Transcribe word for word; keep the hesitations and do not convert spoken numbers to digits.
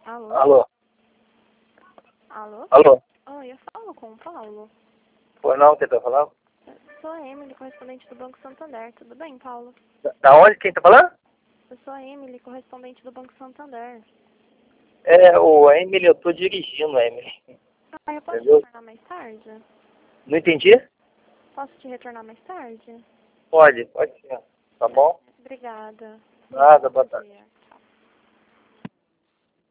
Alô? Alô? Alô? Alô? Oi, eu falo com o Paulo. Foi não, quem tá falando? Eu sou a Emily, correspondente do Banco Santander. Tudo bem, Paulo? Da, da onde? Quem tá falando? Eu sou a Emily, correspondente do Banco Santander. É, o Emily, eu tô dirigindo, Emily. Ah, eu posso te Entendeu? retornar mais tarde? Não entendi? Posso te retornar mais tarde? Pode, pode ser. Tá bom? Obrigada. Nada, Bom boa tarde. dia.